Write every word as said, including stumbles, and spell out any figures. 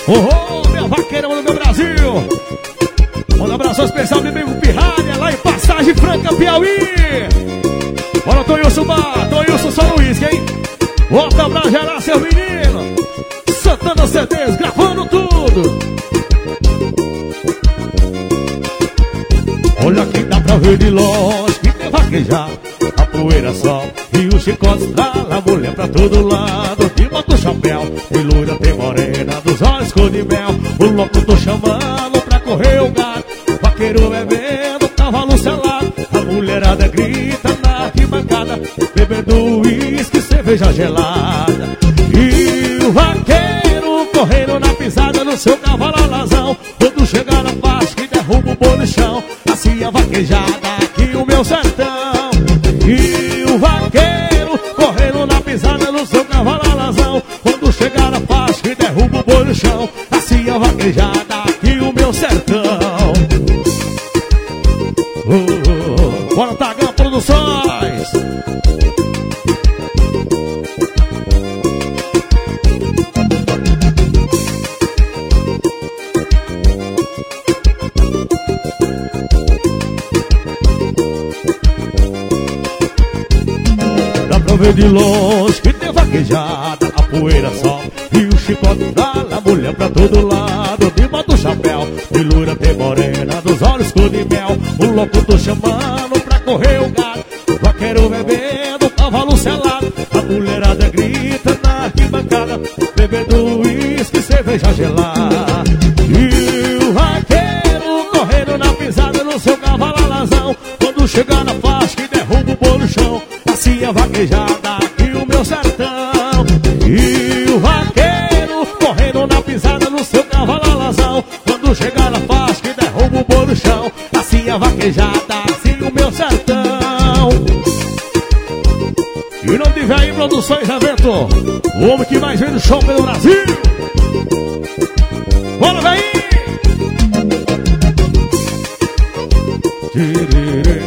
Oh, meu vaqueirão do meu Brasil. Um abraço especial do meu Pirralha, lá em Passagem Franca, Piauí. Bora, Tonilson Bar, Tonilson São Luís, hein? Volta pra gerar seu menino. Santana C Ds, gravando tudo. Olha que dá pra ver de longe que tem vaquejar. A poeira sobe e o chicote estrala. A mulher pra todo lado, que bota o chapéu. Tem loira, tem morena, dos olhos cor de mel. O louco tô chamando pra correr o gato. Vaqueiro bebendo, cavalo selado. A mulherada grita na arquibancada, bebendo uísque, cerveja gelada. E o vaqueiro correndo na pisada no seu cavalo alazão. Quando chegar na parte que derruba o bolichão, assim a vaquejada aqui o meu sertão. E o vaqueiro correndo na pisada no seu cavalo alazão. Quando chegar na parte que derruba o bolichão, assim a vaquejada aqui o meu sertão. Oh, oh, oh. Bora, Tagam Produções. Dá pra ver de longe que tem vaquejada. A poeira sobe e o chicote estrala. A mulher pra todo lado, de bota o chapéu. De loira tem morena, dos olhos cor de mel. O louco tô chamando pra correr o gato. O vaqueiro bebendo, cavalo selado. A mulherada grita na arquibancada, bebendo uísque, cerveja gelada. E o vaqueiro correndo na pisada no seu cavalo alazão. Quando chegar na faixa que derruba o bolichão, assim a vaquejada aqui o meu sertão. E o vaqueiro correndo na pisada no seu cavalo alazão. Quando chegar na faixa que derruba o bolichão, assim a vaquejada, assim o meu sertão. E não tiver aí Produções Evento, o homem que mais vem no show pelo Brasil. Bora, véi!